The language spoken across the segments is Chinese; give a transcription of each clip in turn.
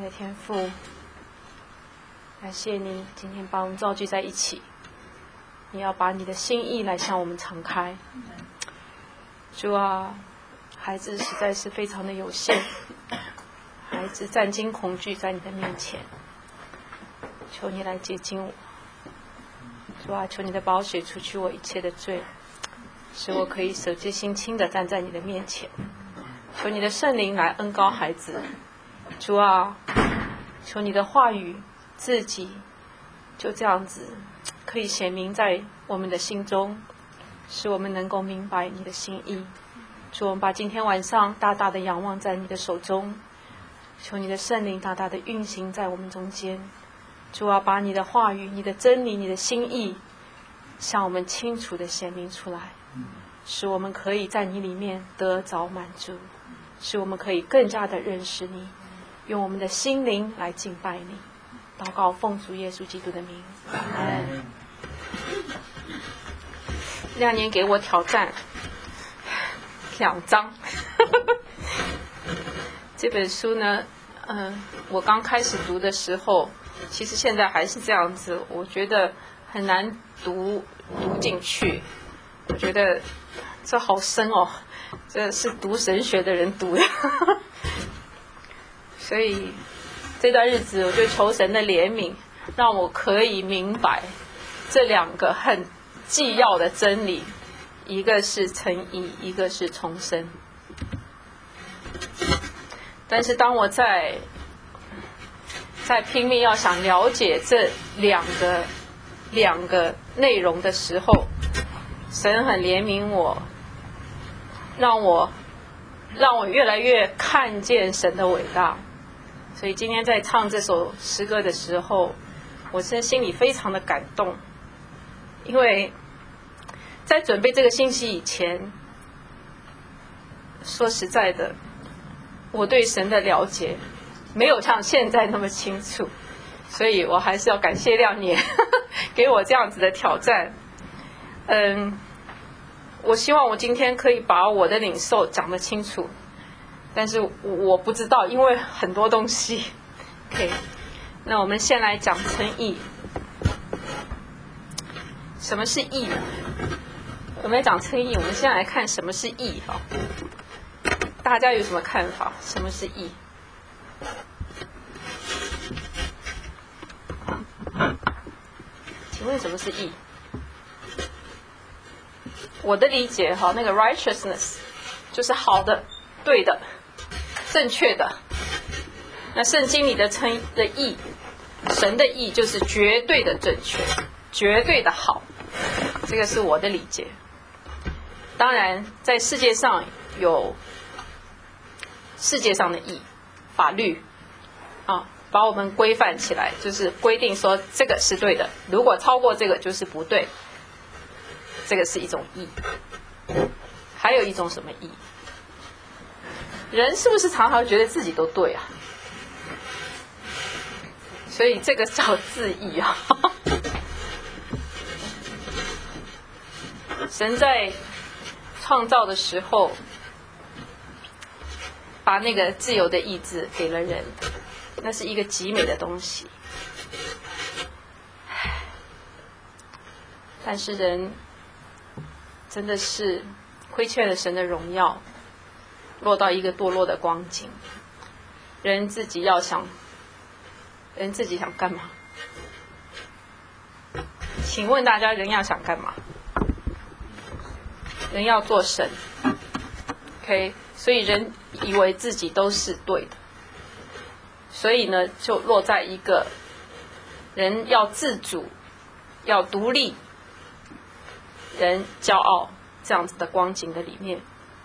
爱的天父，感谢你今天把我们召集在一起，你要把你的心意来向我们敞开。主啊，孩子实在是非常的有限，孩子战惊恐惧在你的面前，求你来洁净我。主啊，求你的宝血除去我一切的罪，使我可以手接心轻的站在你的面前。求你的圣灵来恩膏孩子。主啊，求你的话语自己就这样子可以显明在我们的心中，使我们能够明白你的心意。主，我们把今天晚上大大的仰望在你的手中，求你的圣灵大大的运行在我们中间。主啊，把你的话语、你的真理、你的心意向我们清楚的显明出来，使我们可以在你里面得着满足，使我们可以更加的认识你，用我们的心灵来敬拜你。祷告奉主耶稣基督的名，阿们。2年给我挑战2章这本书呢，我刚开始读的时候，其实现在还是这样子，我觉得很难读进去。我觉得这好深哦，这是读神学的人读的所以这段日子我就求神的怜悯，让我可以明白这2个很既要的真理，一个是称义，一个是重生。但是当我在拼命要想了解这两个内容的时候，神很怜悯我，让我越来越看见神的伟大。所以今天在唱这首诗歌的时候，我心里非常的感动，因为在准备这个信息以前，说实在的，我对神的了解没有像现在那么清楚，所以我还是要感谢2年给我这样子的挑战。我希望我今天可以把我的领受讲得清楚，但是我不知道，因为很多东西。OK， 那我们先来讲称义。什么是义？我们来讲称义，我们先来看什么是义哈。大家有什么看法？什么是义？请问什么是义？我的理解哈，那个 righteousness 就是好的、对的、正确的。那圣经里的义，神的义就是绝对的正确、绝对的好，这个是我的理解。当然，在世界上有世界上的义，法律啊，把我们规范起来，就是规定说这个是对的，如果超过这个就是不对，这个是一种义。还有一种什么义？人是不是常常觉得自己都对啊？所以这个叫自义啊。神在创造的时候，把那个自由的意志给了人，那是一个极美的东西。但是人真的是亏欠了神的荣耀，落到一个堕落的光景。人自己想干嘛？请问大家，人要想干嘛？人要做神 ，OK， 所以人以为自己都是对的，所以呢，就落在一个人要自主、要独立、人骄傲这样子的光景的里面。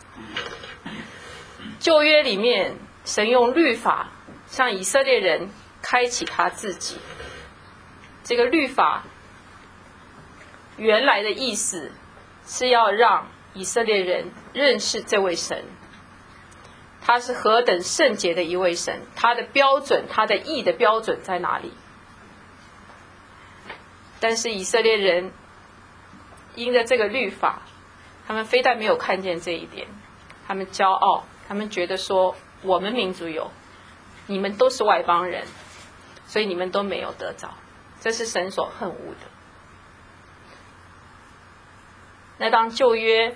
旧约里面，神用律法向以色列人开启他自己。这个律法原来的意思是要让以色列人认识这位神，他是何等圣洁的一位神，他的标准，他的义的标准在哪里？但是以色列人因着这个律法，他们非但没有看见这一点，他们骄傲，他们觉得说我们民族有， 你们都是外邦人，所以你们都没有得着。这是神所恨恶的。那当旧约，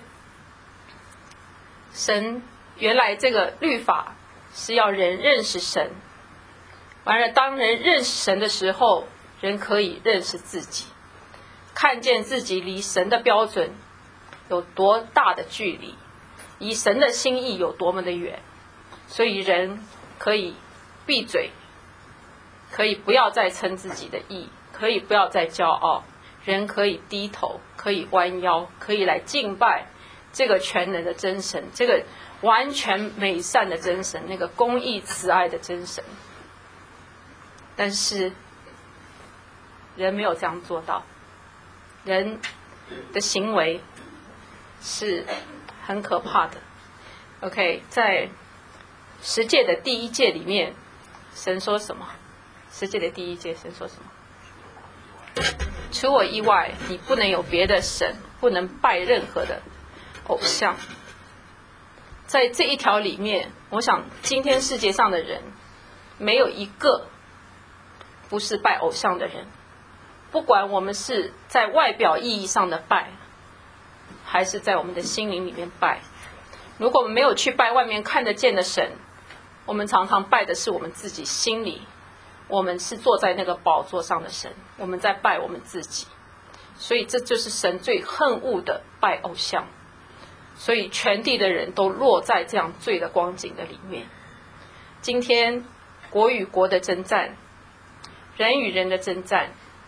神原来这个律法是要人认识神，完了当人认识神的时候，人可以认识自己，看见自己离神的标准有多大的距离，离神的心意有多么的远，所以人可以闭嘴，可以不要再称自己的义，可以不要再骄傲，人可以低头，可以弯腰，可以来敬拜这个全能的真神，这个完全美善的真神，那个公义慈爱的真神。但是人没有这样做到，人的行为是很可怕的。 OK， 在十诫的第一诫里面，神说什么？十诫的第一诫神说什么？除我以外你不能有别的神，不能拜任何的偶像。在这一条里面，我想今天世界上的人没有一个不是拜偶像的人，不管我们是在外表意义上的拜，还是在我们的心灵里面拜。如果我们没有去拜外面看得见的神，我们常常拜的是我们自己心里，我们是坐在那个宝座上的神，我们在拜我们自己。所以这就是神最恨恶的拜偶像。所以全地的人都落在这样罪的光景的里面。今天国与国的征战，人与人的征战，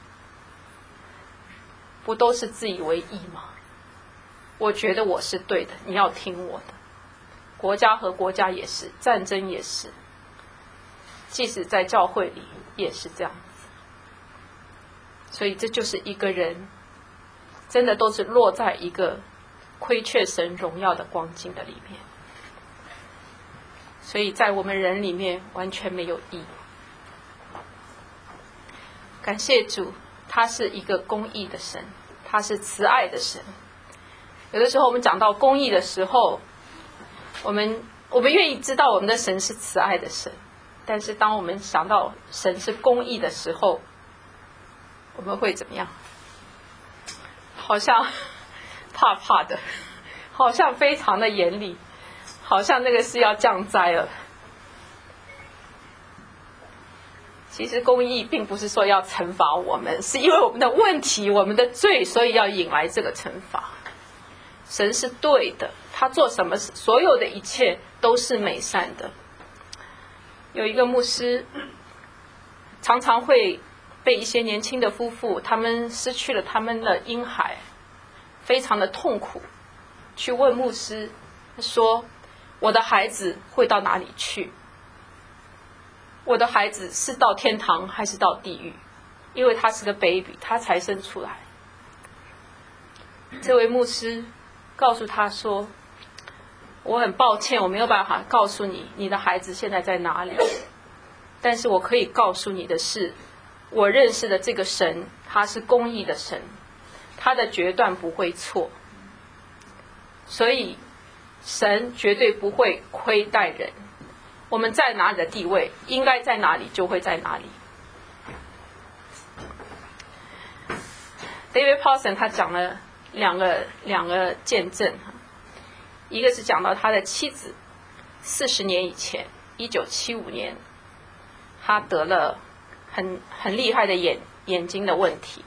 不都是自以为意吗？我觉得我是对的，你要听我的。国家和国家也是，战争也是，即使在教会里也是这样子。所以这就是一个人真的都是落在一个亏缺神荣耀的光景的里面。所以在我们人里面完全没有义。感谢主，他是一个公义的神，他是慈爱的神。有的时候我们讲到公义的时候，我们愿意知道我们的神是慈爱的神，但是当我们想到神是公义的时候，我们会怎么样？好像怕怕的，好像非常的严厉，好像那个是要降灾了。其实公义并不是说要惩罚我们，是因为我们的问题，我们的罪，所以要引来这个惩罚。神是对的，他做什么所有的一切都是美善的。有一个牧师常常会被一些年轻的夫妇，他们失去了他们的婴孩，非常的痛苦，去问牧师说，我的孩子会到哪里去？我的孩子是到天堂还是到地狱？因为他是个 baby， 他才生出来。这位牧师告诉他说，我很抱歉，我没有办法告诉你你的孩子现在在哪里，但是我可以告诉你的是，我认识的这个神，他是公义的神，他的决断不会错，所以神绝对不会亏待人。我们在哪里的地位，应该在哪里就会在哪里。David Paulson 他讲了两个见证，一个是讲到他的妻子40年以前，1975年，他得了很厉害的眼睛的问题，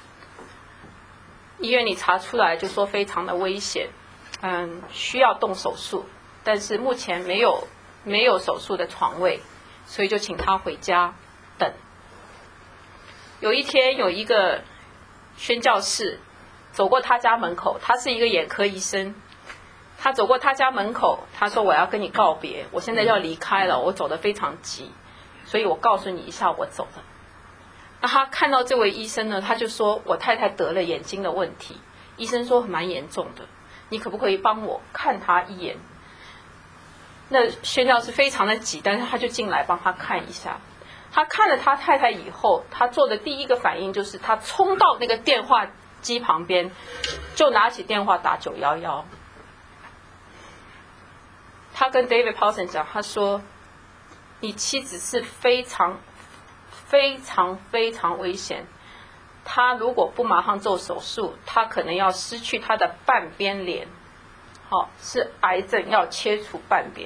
医院里查出来就说非常的危险，需要动手术，但是目前没有手术的床位，所以就请他回家等。有一天有一个宣教士走过他家门口，他是一个眼科医生，他走过他家门口，他说我要跟你告别，我现在要离开了，我走得非常急，所以我告诉你一下我走了。那他看到这位医生呢，他就说我太太得了眼睛的问题，医生说蛮严重的，你可不可以帮我看他一眼？那宣教士非常的急，但是他就进来帮他看一下。他看了他太太以后，他做的第一个反应就是他冲到那个电话机旁边，就拿起电话打911。他跟 David Paulson 讲，他说你妻子是非常非常非常危险，她如果不马上做手术，她可能要失去她的半边脸，是癌症，要切除半边。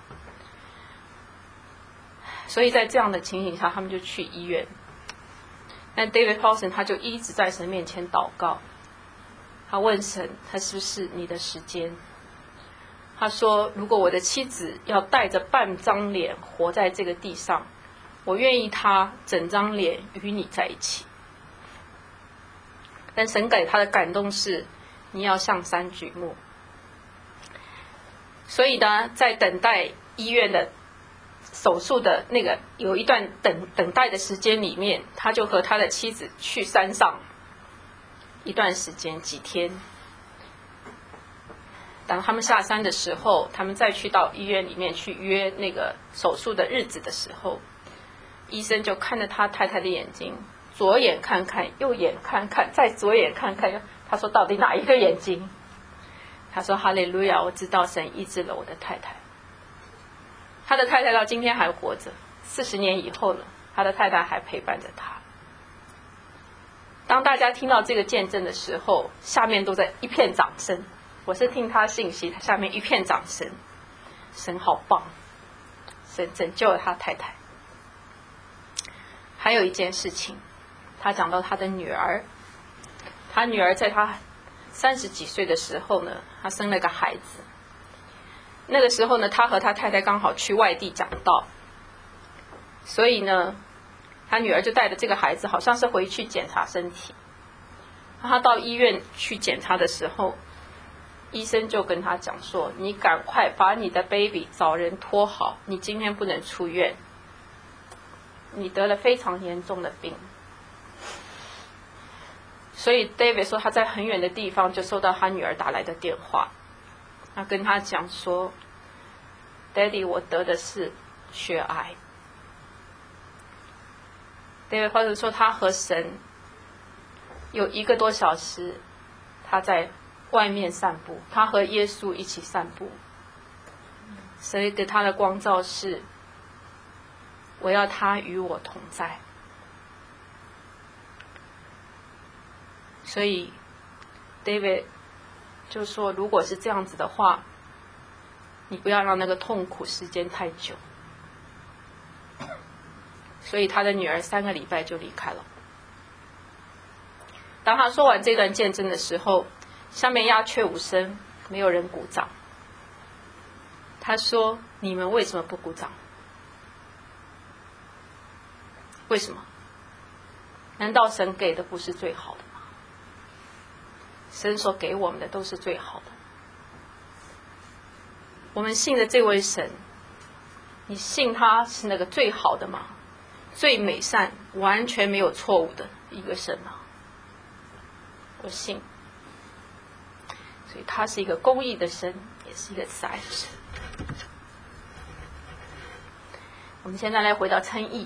所以在这样的情形下，他们就去医院。但 David Paulson 他就一直在神面前祷告，他问神，他是不是你的时间？他说，如果我的妻子要带着半张脸活在这个地上，我愿意她整张脸与你在一起。但神给他的感动是，你要向山举目。所以呢，在等待医院的手术的那个有一段等待的时间里面，他就和他的妻子去山上一段时间，几天。当他们下山的时候，他们再去到医院里面去约那个手术的日子的时候，医生就看着他太太的眼睛，左眼看看，右眼看看，再左眼看看。他说，到底哪一个眼睛？他说，哈利路亚，我知道神医治了我的太太。他的太太到今天还活着，40年以后了，他的太太还陪伴着他。当大家听到这个见证的时候，下面都在一片掌声。我是听他信息，下面一片掌声。神好棒，神拯救了他太太。还有一件事情，他讲到他的女儿，他女儿在他30几岁的时候呢，他生了个孩子。那个时候呢，他和他太太刚好去外地讲道，所以呢，他女儿就带着这个孩子，好像是回去检查身体。他到医院去检查的时候，医生就跟他讲说，你赶快把你的 baby 找人托好，你今天不能出院，你得了非常严重的病。所以 David 说，他在很远的地方就收到他女儿打来的电话，他跟他讲说， Daddy 我得的是血癌。 David 或者说他和神有1个多小时，他在外面散步，他和耶稣一起散步。神给他的光照是，我要他与我同在。所以 David 就说，如果是这样子的话，你不要让那个痛苦时间太久。所以他的女儿3个礼拜就离开了。当他说完这段见证的时候，下面鸦雀无声，没有人鼓掌。他说，你们为什么不鼓掌？为什么？难道神给的不是最好的吗？神所给我们的都是最好的。我们信的这位神，你信他是那个最好的吗？最美善，完全没有错误的一个神吗？我信。所以他是一个公义的神，也是一个慈爱的神。我们现在来回到称义。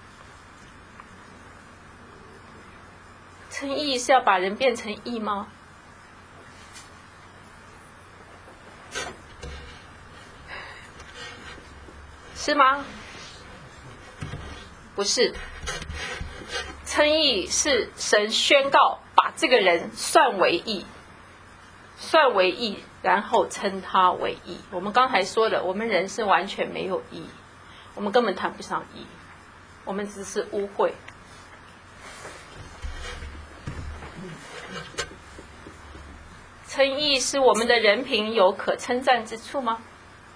称义是要把人变成义吗？是吗？不是。称义是神宣告，把这个人算为义，算为义，然后称他为义。我们刚才说的，我们人是完全没有义，我们根本谈不上义，我们只是污秽。称义是我们的人品有可称赞之处吗？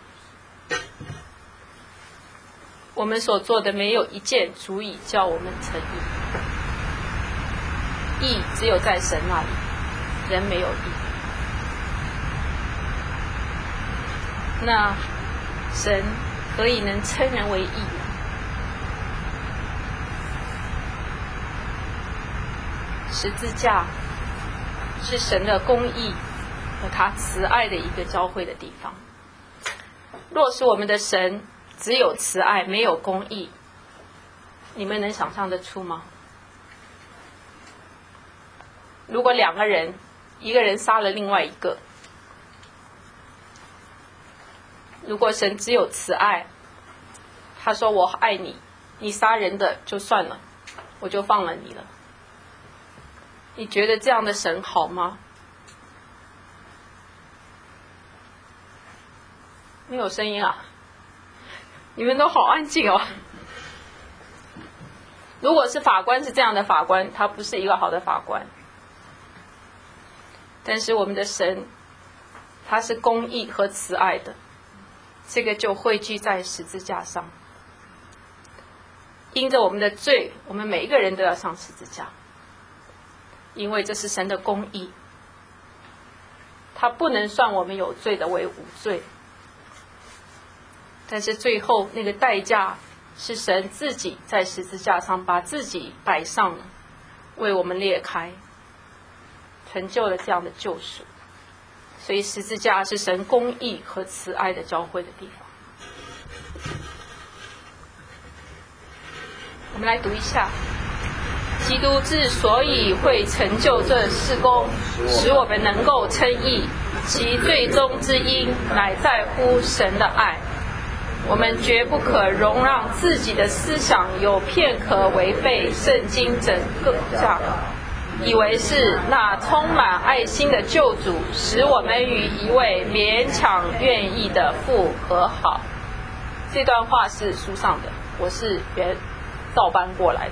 我们所做的没有一件足以叫我们称义。义只有在神那里，人没有义。那神何以能称人为义呢？十字架是神的公义和他慈爱的一个交汇的地方。若是我们的神只有慈爱没有公义，你们能想象得出吗？如果2个人，一个人杀了另外一个，如果神只有慈爱， 他说我爱你，你杀人的就算了，我就放了你了。你觉得这样的神好吗？没有声音啊，你们都好安静哦。如果是法官是这样的法官，他不是一个好的法官。但是我们的神，他是公义和慈爱的，这个就汇聚在十字架上。因着我们的罪，我们每一个人都要上十字架，因为这是神的公义，他不能算我们有罪的为无罪。但是最后那个代价是神自己在十字架上把自己摆上了，为我们裂开，成就了这样的救赎。所以十字架是神公义和慈爱的交汇的地方。我们来读一下，基督之所以会成就这事工，使我们能够称义，其最终之因乃在乎神的爱。我们绝不可容让自己的思想有片刻违背圣经整个架，以为是那充满爱心的救主使我们与一位勉强愿意的父和好。这段话是书上的，我是原照搬过来的，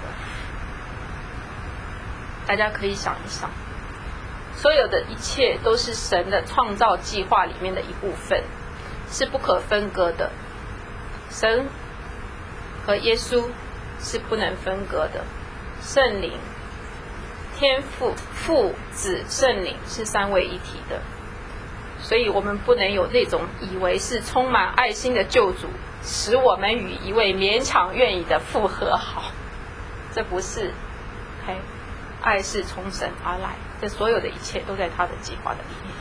大家可以想一想，所有的一切都是神的创造计划里面的一部分，是不可分割的。神和耶稣是不能分割的，圣灵、天父、父、子、圣灵是三位一体的，所以我们不能有那种以为是充满爱心的救主使我们与一位勉强愿意的父和好，这不是。爱是从神而来，这所有的一切都在他的计划的里面。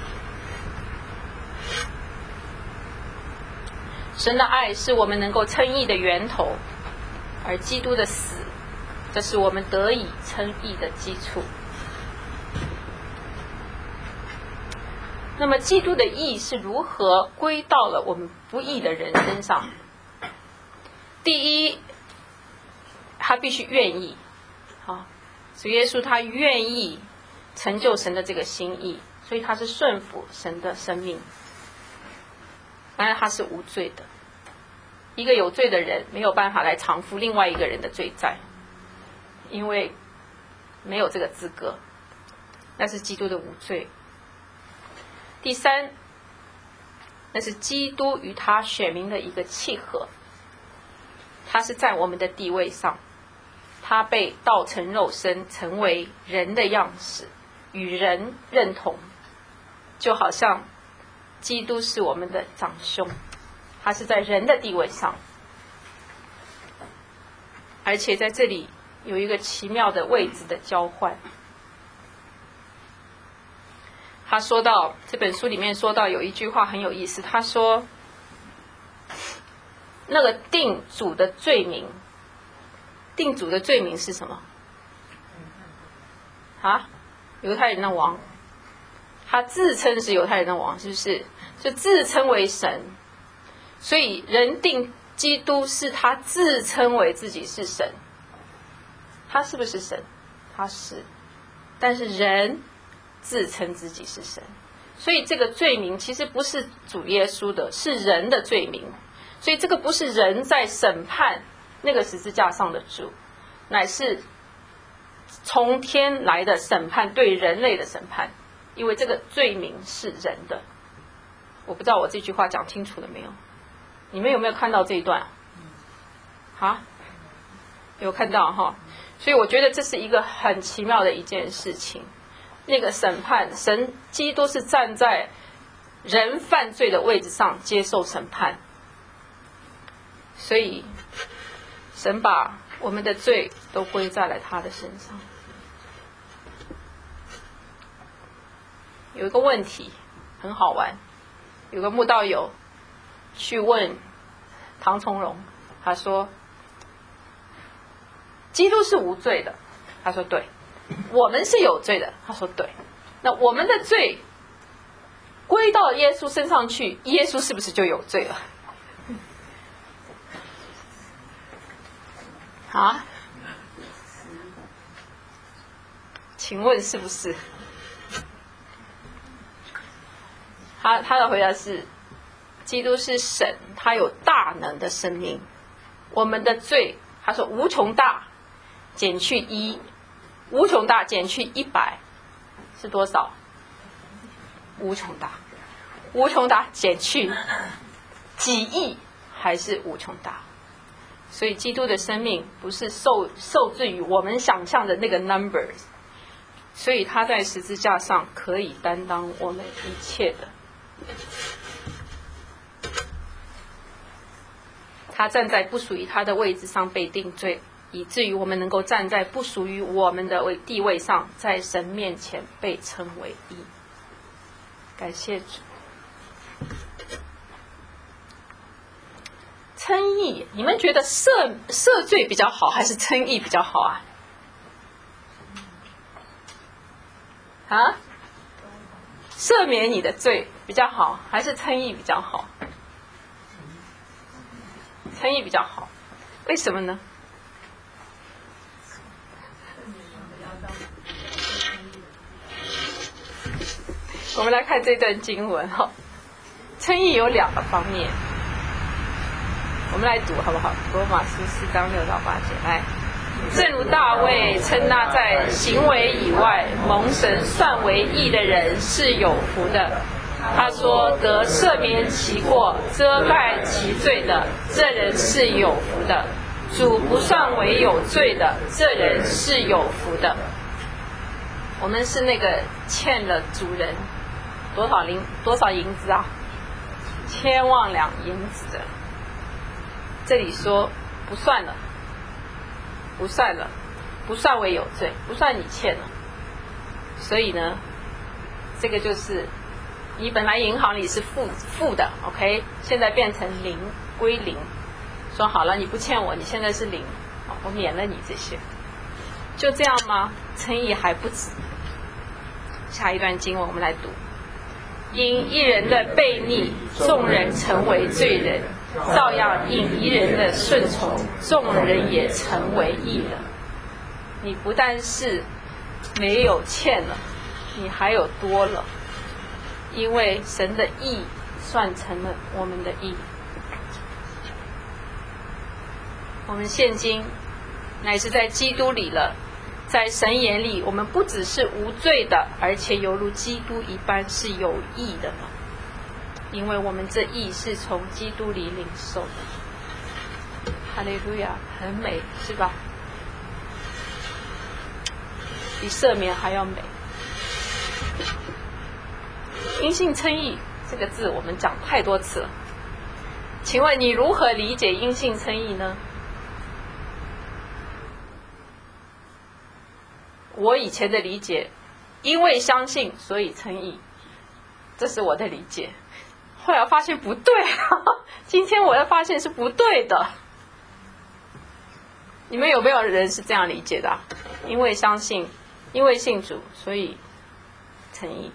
神的爱是我们能够称义的源头，而基督的死，这是我们得以称义的基础。那么基督的义是如何归到了我们不义的人身上？第一，他必须愿意，主耶稣他愿意成就神的这个心意，所以他是顺服神的生命。当然他是无罪的，一个有罪的人没有办法来偿付另外一个人的罪债，因为没有这个资格，那是基督的无罪。第三，那是基督与他选民的一个契合，他是在我们的地位上，他被道成肉身，成为人的样式，与人认同，就好像基督是我们的长兄，他是在人的地位上，而且在这里有一个奇妙的位置的交换。他说到这本书里面说到有一句话很有意思，他说那个定主的罪名，定主的罪名是什么？犹太人的王，他自称是犹太人的王，是不是？就自称为神，所以人定基督是他自称为自己是神。他是不是神？他是，但是人自称自己是神，所以这个罪名其实不是主耶稣的，是人的罪名。所以这个不是人在审判那个十字架上的主，乃是从天来的审判，对人类的审判，因为这个罪名是人的。我不知道我这句话讲清楚了没有？你们有没有看到这一段？有看到哈？所以我觉得这是一个很奇妙的一件事情。那个审判，神基督是站在人犯罪的位置上接受审判，所以神把我们的罪都归在了他的身上。有一个问题很好玩，有个慕道友去问唐从容，他说基督是无罪的，他说对。我们是有罪的，他说对。那我们的罪归到耶稣身上去，耶稣是不是就有罪了？ 啊？请问是不是？他的回答是：基督是神，他有大能的生命。我们的罪，他说无穷大减去1，无穷大减去100是多少？无穷大，无穷大减去几亿还是无穷大？所以基督的生命不是受制于我们想象的那个 numbers， 所以他在十字架上可以担当我们一切的。他站在不属于他的位置上被定罪，以至于我们能够站在不属于我们的地位上，在神面前被称为义。感谢主。称义，你们觉得赦罪比较好，还是称义比较好啊？啊？赦免你的罪比较好，还是称义比较好？称义比较好，为什么呢？我们来看这段经文哈，称义有2个方面，我们来读好不好？罗马书4章6到8节，来。正如大卫称那在行为以外蒙神算为义的人是有福的。他说：得赦免其过、遮盖其罪的，这人是有福的。主不算为有罪的，这人是有福的。我们是那个欠了主人多少银子啊？1000万两银子的。这里说不算了，不算了，不算为有罪，不算你欠了。所以呢，这个就是你本来银行里是负的 ，OK， 现在变成零，归零。说好了，你不欠我，你现在是0，我免了你这些。就这样吗？称义还不止。下一段经文我们来读：因一人的悖逆，众人成为罪人；照样因一人的顺从，众人也成为义人。你不但是没有欠了，你还有多了，因为神的义算成了我们的义。我们现今乃是在基督里了，在神眼里，我们不只是无罪的，而且犹如基督一般是有义的了，因为我们这义是从基督里领受的。哈利路亚，很美，是吧？比赦免还要美。因信称义这个字我们讲太多次了，请问你如何理解因信称义呢？我以前的理解，因为相信所以称义，这是我的理解。后来发现不对，今天我要发现是不对的。你们有没有人是这样理解的啊？因为相信，因为信主，所以称义。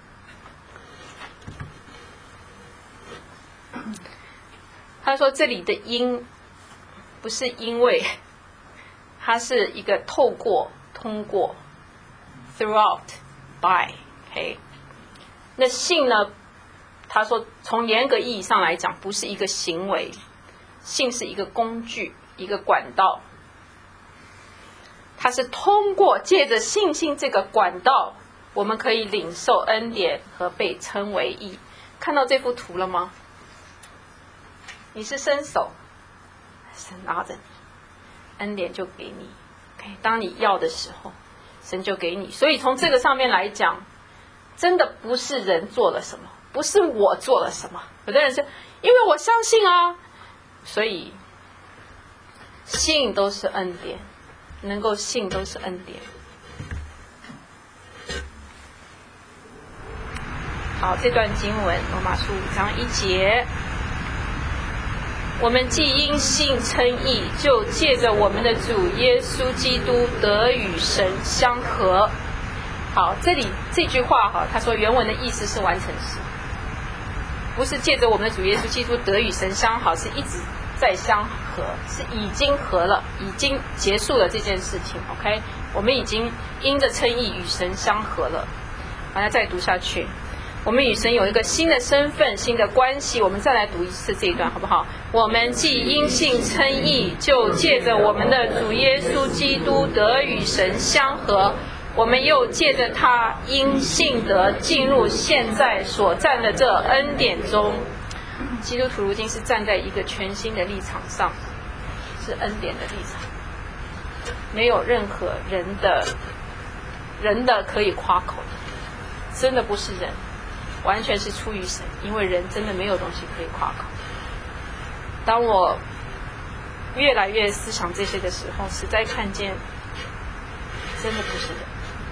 他说这里的因不是因为，它是一个透过、通过 throughout by OK。 那信呢，他说从严格意义上来讲不是一个行为，信是一个工具，一个管道，它是通过借着信心这个管道，我们可以领受恩典和被称为义。看到这幅图了吗？你是伸手，神拿着你，恩典就给你。Okay， 当你要的时候，神就给你。所以从这个上面来讲，真的不是人做了什么，不是我做了什么。有的人是因为我相信啊，所以信都是恩典，能够信都是恩典。好，这段经文罗马书5章1节，我们既因信称义，就借着我们的主耶稣基督得与神相合。好，这里这句话哈，他说原文的意思是完成式，不是借着我们的主耶稣基督得与神相好，是一直再相合，是已经合了，已经结束了这件事情。OK， 我们已经因着称义与神相合了。好，那再读下去。我们与神有一个新的身份、新的关系。我们再来读一次这一段，好不好？我们既因信称义，就借着我们的主耶稣基督得与神相合。我们又借着他因信得进入现在所站的这恩典中。基督徒如今是站在一个全新的立场上，是恩典的立场，没有任何人的可以夸口的，真的不是人，完全是出于神，因为人真的没有东西可以夸口。当我越来越思想这些的时候，实在看见真的不是人。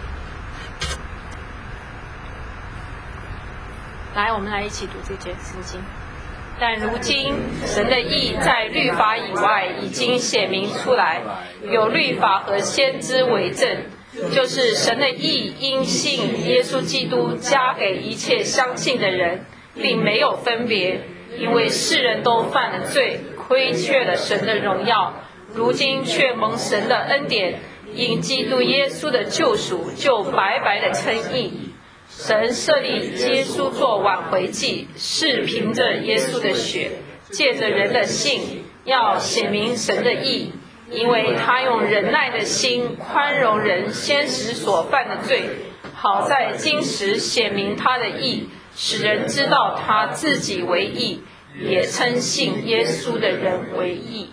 来，我们来一起读这节圣经。但如今神的义在律法以外已经显明出来，有律法和先知为证，就是神的义因信耶稣基督加给一切相信的人，并没有分别，因为世人都犯了罪，亏缺了神的荣耀，如今却蒙神的恩典，因基督耶稣的救赎，就白白的称义。神设立耶稣做挽回祭，是凭着耶稣的血，借着人的信，要显明神的义，因为他用忍耐的心宽容人先时所犯的罪，好在今时显明他的义，使人知道他自己为义，也称信耶稣的人为义。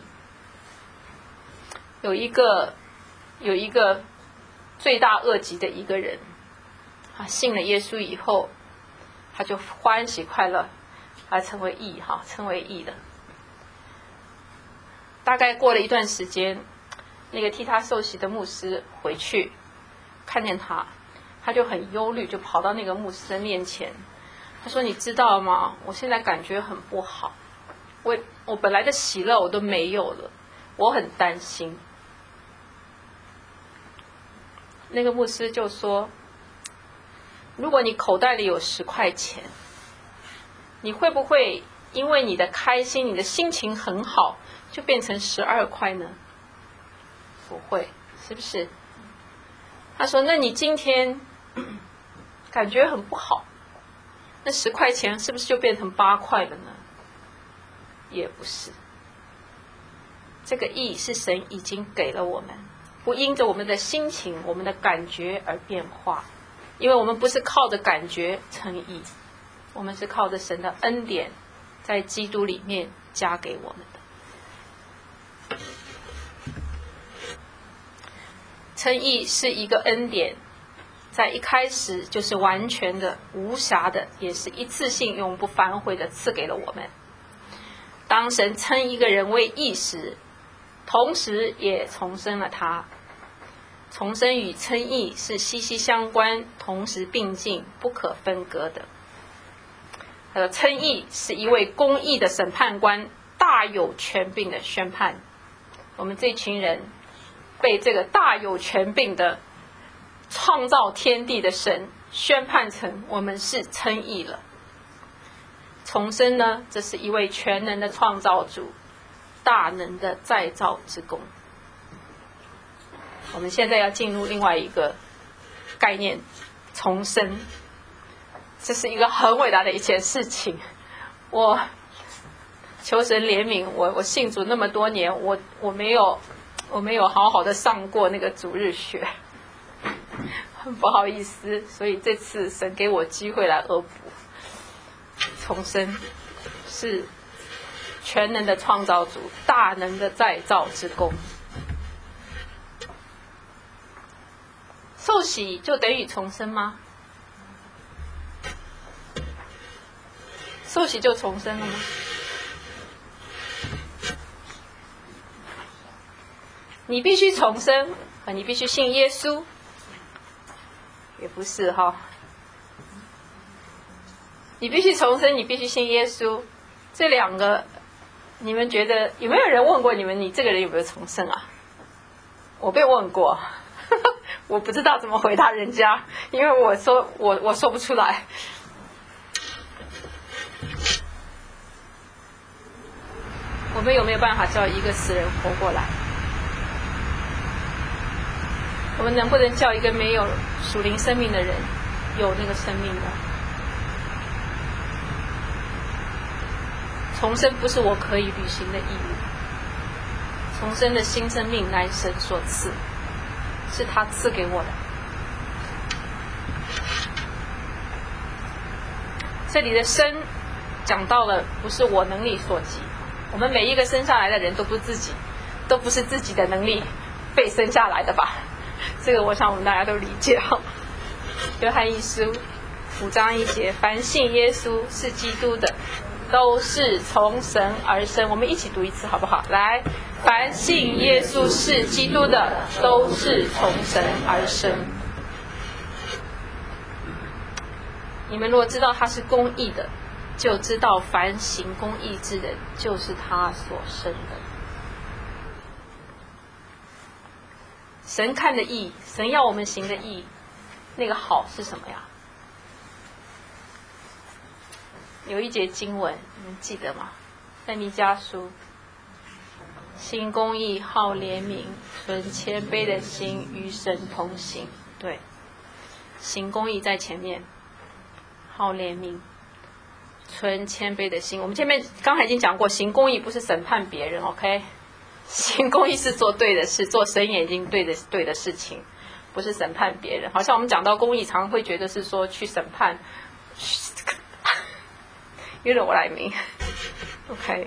有一个罪大恶极的一个人，他信了耶稣以后，他就欢喜快乐，他成为义的。大概过了一段时间，那个替他受洗的牧师回去看见他就很忧虑，就跑到那个牧师的面前，他说：“你知道吗？我现在感觉很不好，我本来的喜乐我都没有了，我很担心。”那个牧师就说：“如果你口袋里有10块钱，你会不会因为你的开心，你的心情很好，就变成12块呢？不会，是不是？”他说：“那你今天感觉很不好，那10块钱是不是就变成8块了呢？也不是。这个义是神已经给了我们，不因着我们的心情、我们的感觉而变化。因为我们不是靠着感觉称义，我们是靠着神的恩典，在基督里面加给我们的。称义是一个恩典，在一开始就是完全的、无瑕的，也是一次性永不反悔的赐给了我们。当神称一个人为义时，同时也重生了他。重生与称义是息息相关，同时并进，不可分割的。称义是一位公义的审判官大有权柄的宣判。我们这群人被这个大有权柄的创造天地的神宣判成我们是称义了。重生呢，这是一位全能的创造主，大能的再造之功。我们现在要进入另外一个概念，重生。这是一个很伟大的一件事情。我求神怜悯我信主那么多年，我没有好好的上过那个主日学，很不好意思，所以这次神给我机会来恶补。重生是全能的创造主，大能的再造之功。受洗就等于重生吗？受洗就重生了吗？你必须重生，你必须信耶稣，也不是哈。你必须重生，你必须信耶稣，这两个，你们觉得有没有人问过你们，你这个人有没有重生啊？我被问过。我不知道怎么回答人家，因为我说不出来。我们有没有办法叫一个死人活过来？我们能不能叫一个没有属灵生命的人有那个生命呢？重生不是我可以履行的义务，重生的新生命乃神所赐，是他赐给我的。这里的生讲到了不是我能力所及，我们每一个生下来的人都不是自己的能力被生下来的吧？这个我想我们大家都理解哈。约翰一书5章1节，凡信耶稣是基督的，都是从神而生。我们一起读一次好不好？来，凡信耶稣是基督的，都是从神而生。你们如果知道他是公义的，就知道凡行公义之人，就是他所生的。神看的义，神要我们行的义，那个好是什么呀？有一节经文，你们记得吗？在弥迦书，行公义，好怜悯，存谦卑的心，与神同行。对，行公义在前面，好怜悯，存谦卑的心。我们前面刚才已经讲过，行公义不是审判别人 ，OK？ 行公义是做对的事，做神眼睛对的事情，不是审判别人。好像我们讲到公义，常会觉得是说去审判。You know what I mean? OK。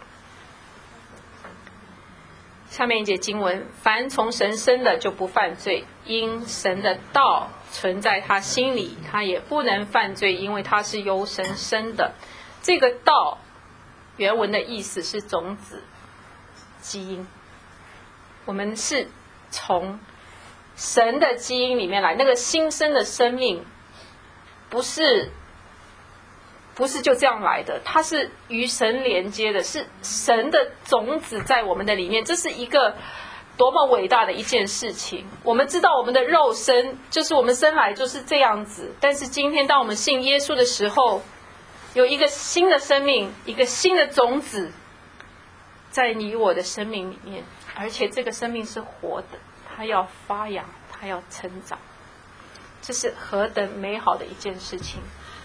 下面一节经文：凡从神生的就不犯罪，因神的道存在他心里，他也不能犯罪，因为他是由神生的。这个道原文的意思是种子、基因。我们是从神的基因里面来，那个新生的生命不是就这样来的，它是与神连接的，是神的种子在我们的里面。这是一个多么伟大的一件事情。我们知道我们的肉身就是我们生来就是这样子，但是今天当我们信耶稣的时候，有一个新的生命，一个新的种子在你我的生命里面，而且这个生命是活的，它要发扬，它要成长，这是何等美好的一件事情。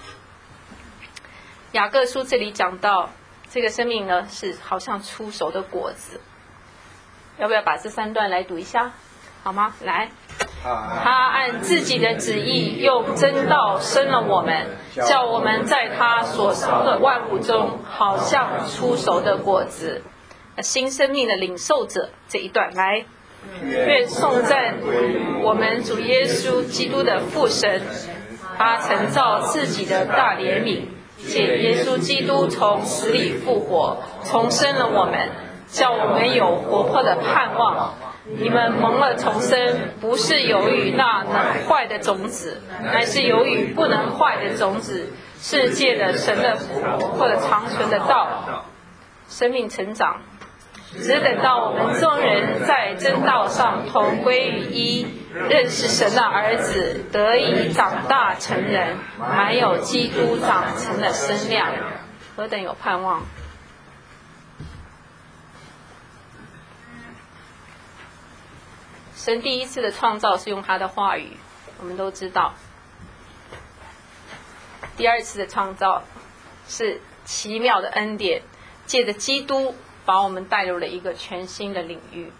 雅各书这里讲到这个生命呢，是好像出熟的果子。要不要把这3段来读一下好吗？来，他按自己的旨意用真道生了我们，叫我们在他所生的万物中好像出熟的果子。新生命的领受者这一段来，愿颂赞我们主耶稣基督的父神，他曾照自己的大怜悯，借耶稣基督从死里复活，重生了我们，叫我们有活泼的盼望。你们蒙了重生，不是由于那能坏的种子，乃是由于不能坏的种子，是借着神的福或者长存的道，生命成长。只等到我们众人在真道上同归于一，认识神的儿子，得以长大成人，满有基督长成的身量，何等有盼望！神第一次的创造是用他的话语，我们都知道。第二次的创造是奇妙的恩典，借着基督把我们带入了一个全新的领域。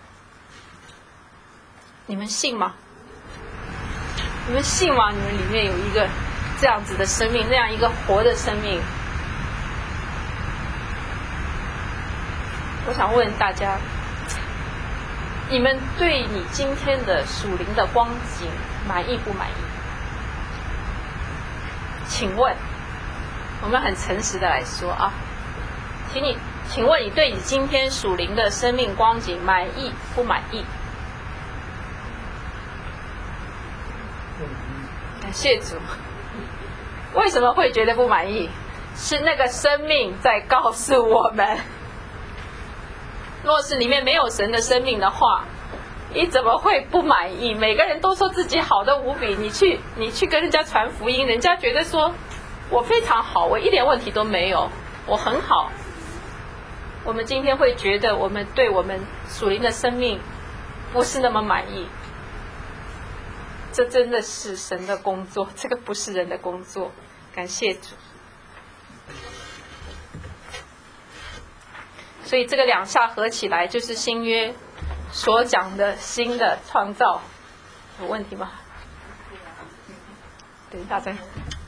你们信吗？你们信吗？你们里面有一个这样子的生命，那样一个活的生命。我想问大家，你们对你今天的属灵的光景满意不满意？请问，我们很诚实的来说啊，请问你对你今天属灵的生命光景满意不满意？感谢主。为什么会觉得不满意？是那个生命在告诉我们，若是里面没有神的生命的话，你怎么会不满意？每个人都说自己好的无比，你去跟人家传福音，人家觉得说我非常好，我一点问题都没有，我很好。 我们今天会觉得我们对我们属灵的生命不是那么满意，这真的是神的工作，这个不是人的工作。感谢主。所以这个两下合起来就是新约所讲的新的创造。有问题吗？等一下再。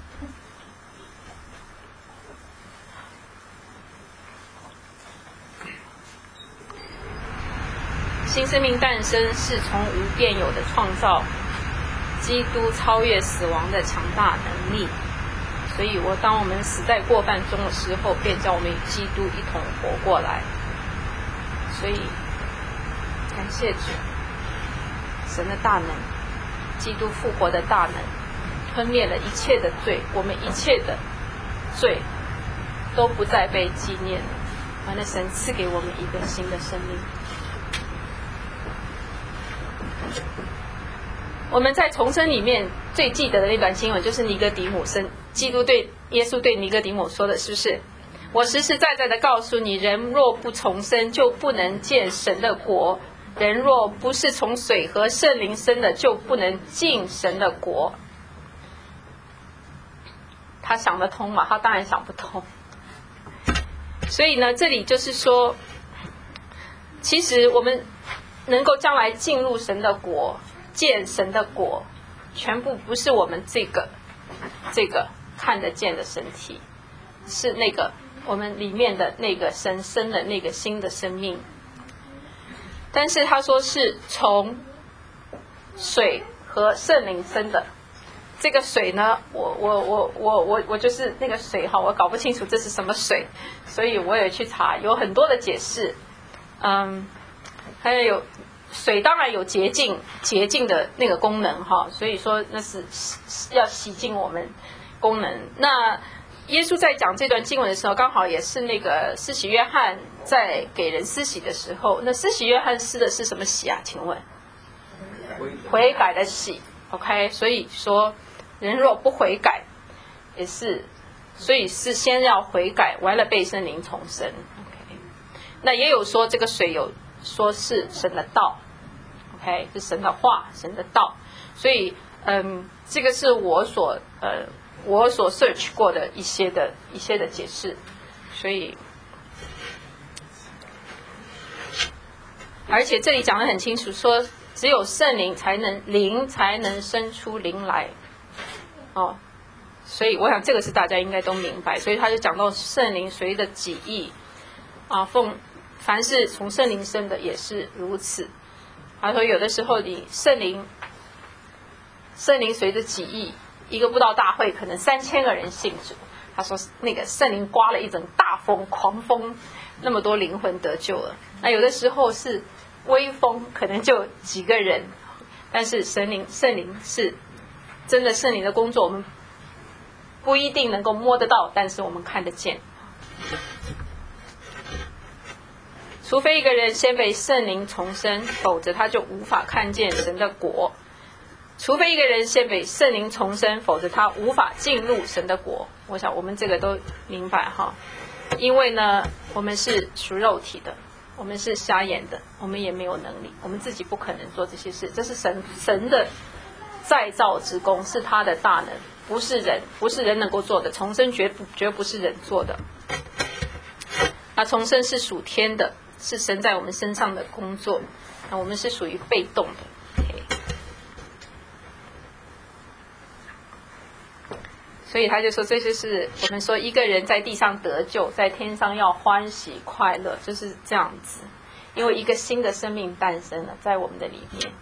新生命诞生是从无变有的创造，基督超越死亡的强大能力。所以当我们死在过犯中的时候，便叫我们与基督一同活过来。所以感谢主，神的大能，基督复活的大能，吞灭了一切的罪，我们一切的罪都不再被纪念了。完了，神赐给我们一个新的生命。我们在重生里面最记得的那段经文，就是尼哥底母耶稣对尼哥底母说的，是不是？我实实在在的告诉你，人若不重生，就不能见神的国；人若不是从水和圣灵生的，就不能进神的国。他想得通吗？他当然想不通。所以呢，这里就是说，其实我们能够将来进入神的国，见神的国，全部不是我们这个看得见的身体，是那个我们里面的那个神生的那个新的生命。但是他说是从水和圣灵生的。这个水呢，我就是那个水哈，我搞不清楚这是什么水，所以我也去查，有很多的解释。还有水当然有洁净的那个功能哈，所以说那是要洗净我们功能。那耶稣在讲这段经文的时候，刚好也是那个施洗约翰在给人施洗的时候。那施洗约翰施的是什么洗啊？请问，悔改的洗。OK， 所以说人若不悔改，也是，所以是先要悔改，完了被圣灵重生。OK， 那也有说这个水有说是神的道。OK， 是神的话，神的道。所以这个是我所 search 过的一些的解释。所以而且这里讲得很清楚，说只有圣灵灵才能生出灵来。所以我想这个是大家应该都明白。所以他就讲到圣灵随着己意凡是从圣灵生的也是如此。他说有的时候你圣灵随着己意，一个布道大会可能3000个人信主，他说那个圣灵刮了一整大风狂风，那么多灵魂得救了。那有的时候是微风，可能就几个人，但是圣灵是真的，圣灵的工作我们不一定能够摸得到，但是我们看得见。除非一个人先被圣灵重生，否则他就无法看见神的国。除非一个人先被圣灵重生，否则他无法进入神的国。我想我们这个都明白哈。因为呢，我们是属肉体的，我们是瞎眼的，我们也没有能力，我们自己不可能做这些事。这是神的再造之功，是他的大能，不是人能够做的。重生绝不是人做的。那重生是属天的，是神在我们身上的工作，那我们是属于被动的。所以他就说，这就是我们说一个人在地上得救，在天上要欢喜快乐，就是这样子。因为一个新的生命诞生了在我们的里面。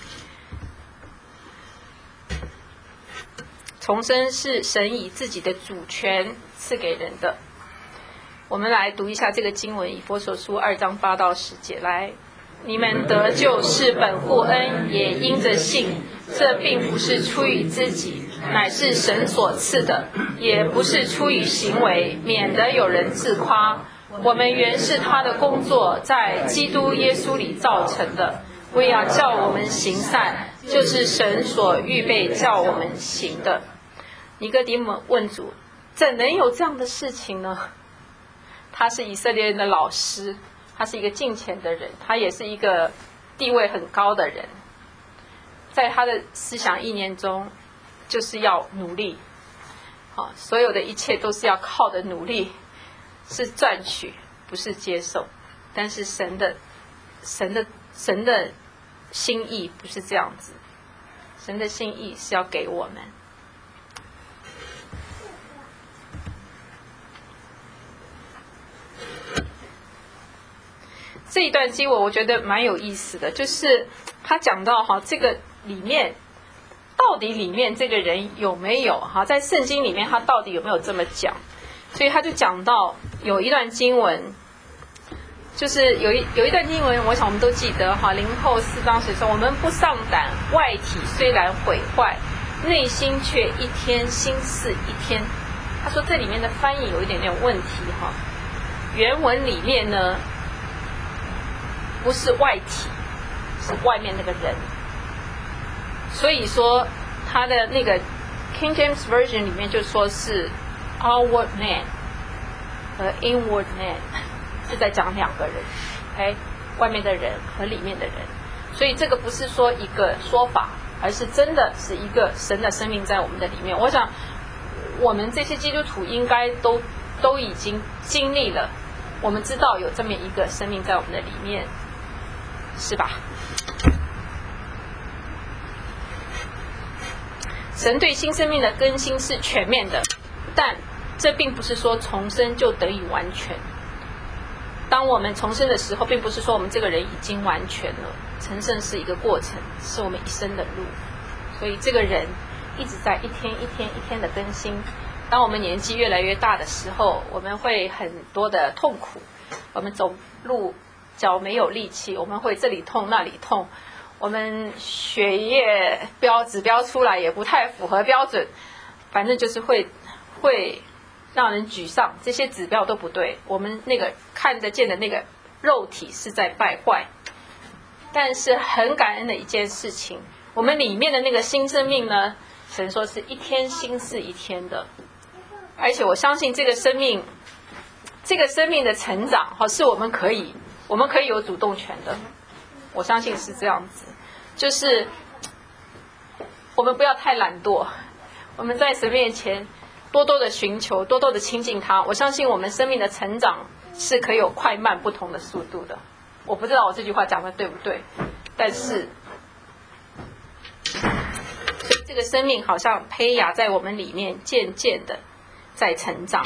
重生是神以自己的主权赐给人的。我们来读一下这个经文，以弗所书2章8到10节。来，你们得救是本乎恩，也因着信。这并不是出于自己，乃是神所赐的，也不是出于行为，免得有人自夸。我们原是他的工作，在基督耶稣里造成的，为要叫我们行善，就是神所预备叫我们行的。尼哥底母问主，怎能有这样的事情呢？ 他是以色列人的老师，他是一个敬虔的人，他也是一个地位很高的人，在他的思想意念中就是要努力，所有的一切都是要靠的努力，是赚取，不是接受。但是神的心意不是这样子，神的心意是要给我们。这一段经文我觉得蛮有意思的，就是他讲到这个里面到底里面这个人有没有在圣经里面他到底有没有这么讲，所以他就讲到有一段经文，就是有一段经文，我想我们都记得林后4章10说，我们不丧胆，外体虽然毁坏，内心却一天新似一天。他说这里面的翻译有一点点问题原文里面呢不是外体，是外面那个人，所以说他的那个 King James Version 里面就说是 outward man 和 inward man， 是在讲两个人，OK， 外面的人和里面的人，所以这个不是说一个说法，而是真的是一个神的生命在我们的里面。我想我们这些基督徒应该都已经经历了，我们知道有这么一个生命在我们的里面，是吧？神对新生命的更新是全面的，但这并不是说重生就得以完全。当我们重生的时候，并不是说我们这个人已经完全了，成圣是一个过程，是我们一生的路，所以这个人一直在一天一天一天的更新。当我们年纪越来越大的时候，我们会很多的痛苦，我们走路脚没有力气，我们会这里痛那里痛，我们血液指标出来也不太符合标准，反正就是会让人沮丧，这些指标都不对，我们那个看得见的那个肉体是在败坏。但是很感恩的一件事情，我们里面的那个新生命呢，神说是一天新似一天的，而且我相信这个生命的成长是我们可以有主动权的，我相信是这样子。就是我们不要太懒惰，我们在神面前多多的寻求，多多的亲近他，我相信我们生命的成长是可以有快慢不同的速度的。我不知道我这句话讲的对不对，但是这个生命好像胚芽在我们里面渐渐的在成长。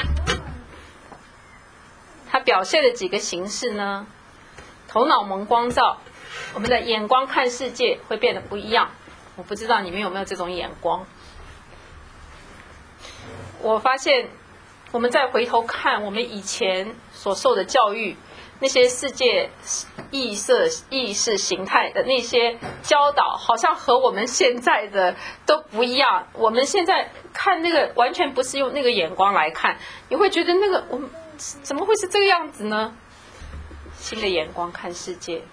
它表现的几个形式呢，头脑蒙光照，我们的眼光看世界会变得不一样。我不知道你们有没有这种眼光。我发现我们再回头看我们以前所受的教育，那些世界意识形态的那些教导，好像和我们现在的都不一样。我们现在看那个完全不是用那个眼光来看，你会觉得那个我们怎么会是这个样子呢？新的眼光看世界，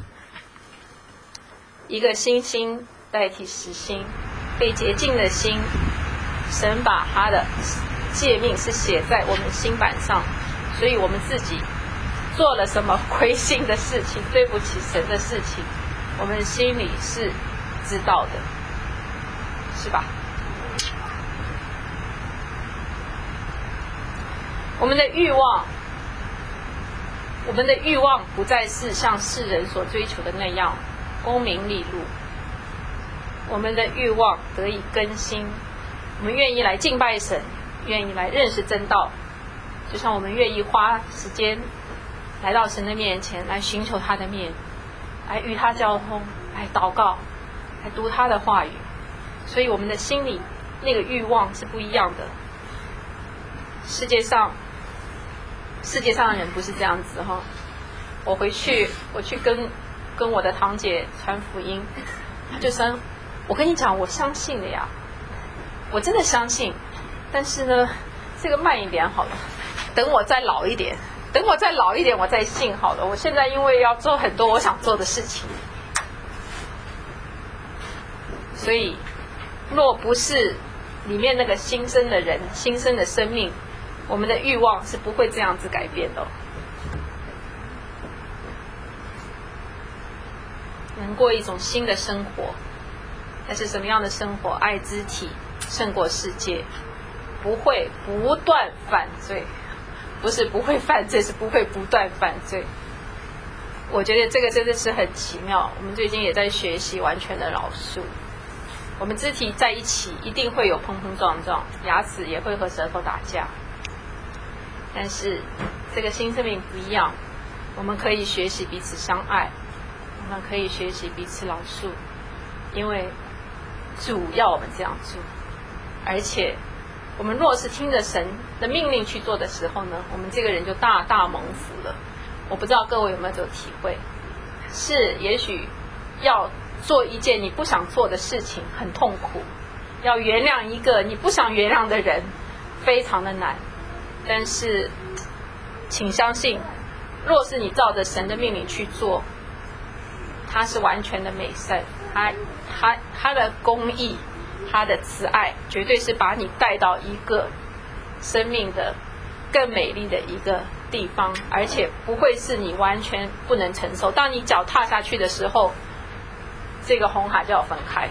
一个新心代替实心，被洁净的心，神把他的诫命是写在我们心板上，所以我们自己做了什么亏心的事情，对不起神的事情，我们心里是知道的，是吧？我们的欲望不再是像世人所追求的那样功名利禄，我们的欲望得以更新，我们愿意来敬拜神，愿意来认识真道，就像我们愿意花时间来到神的面前，来寻求他的面，来与他交通，来祷告，来读他的话语。所以我们的心里那个欲望是不一样的。世界上的人不是这样子哈。我去跟我的堂姐传福音，她就说：“我跟你讲，我相信的呀，我真的相信。但是呢，这个慢一点好了，等我再老一点，我再信好了。我现在因为要做很多我想做的事情，所以若不是里面那个新生的人、新生的生命我们的欲望是不会这样子改变的。能过一种新的生活，但是什么样的生活？爱肢体胜过世界，不会不断犯罪，不是不会犯罪，是不会不断犯罪。我觉得这个真的是很奇妙。我们最近也在学习完全的饶恕。我们肢体在一起一定会有碰碰撞撞，牙齿也会和舌头打架，但是这个新生命不一样，我们可以学习彼此相爱，我们可以学习彼此饶恕，因为主要我们这样做。而且我们若是听着神的命令去做的时候呢，我们这个人就大大蒙福了。我不知道各位有没有这个体会，是也许要做一件你不想做的事情很痛苦，要原谅一个你不想原谅的人非常的难，但是请相信，若是你照着神的命令去做，他是完全的美善，他的公义，他的慈爱，绝对是把你带到一个生命的更美丽的一个地方，而且不会是你完全不能承受。当你脚踏下去的时候，这个红海就要分开。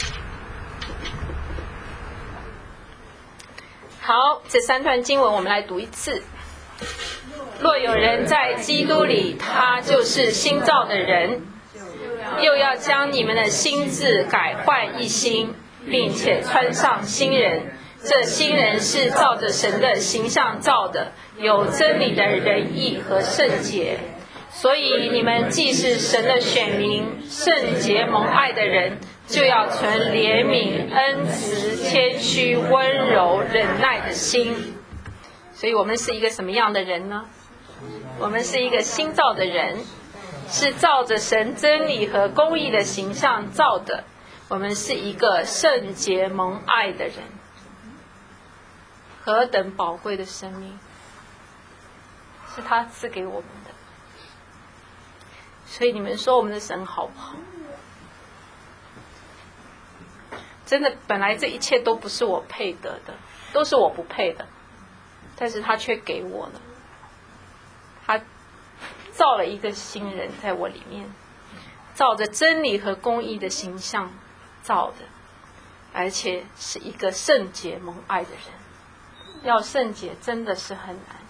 好，这3段经文我们来读一次。若有人在基督里，他就是新造的人，又要将你们的心志改换一新，并且穿上新人。这新人是照着神的形象造的，有真理的仁义和圣洁。所以你们既是神的选民，圣洁蒙爱的人，就要存怜悯、恩慈、谦虚、温柔、忍耐的心。所以我们是一个什么样的人呢？我们是一个新造的人，是照着神真理和公义的形象造的。我们是一个圣洁蒙爱的人。何等宝贵的生命，是他赐给我们的。所以你们说我们的神好不好？真的，本来这一切都不是我配得的，都是我不配的，但是他却给我了。他造了一个新人在我里面，照着真理和公义的形象造的，而且是一个圣洁蒙爱的人。要圣洁真的是很难。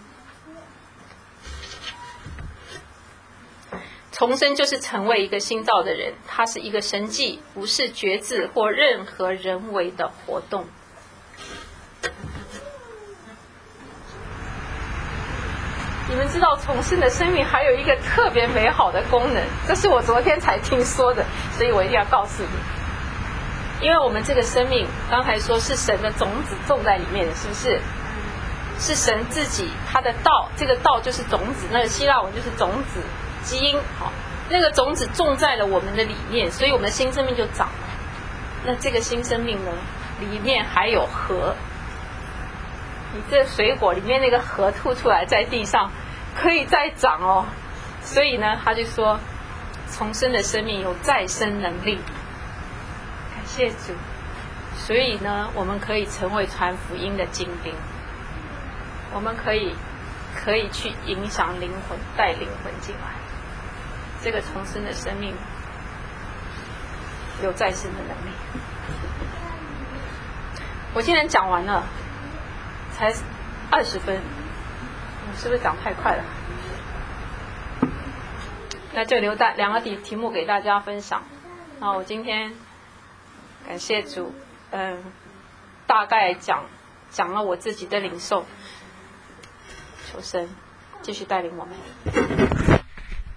重生就是成为一个新造的人，它是一个神迹，不是觉知或任何人为的活动。你们知道重生的生命还有一个特别美好的功能，这是我昨天才听说的，所以我一定要告诉你。因为我们这个生命刚才说是神的种子种在里面的，是不是？是神自己他的道，这个道就是种子，那个希腊文就是种子基因，那个种子种在了我们的里面，所以我们的新生命就长了。那这个新生命呢，里面还有核，你这水果里面那个核吐出来在地上可以再长哦。所以呢他就说重生的生命有再生能力，感谢主。所以呢我们可以成为传福音的精兵，我们可以去影响灵魂，带灵魂进来。这个重生的生命有再生的能力。我今天讲完了，才20分，我是不是讲太快了？那就留2个题目给大家分享。那我今天感谢主，大概讲了我自己的领受，求神继续带领我们。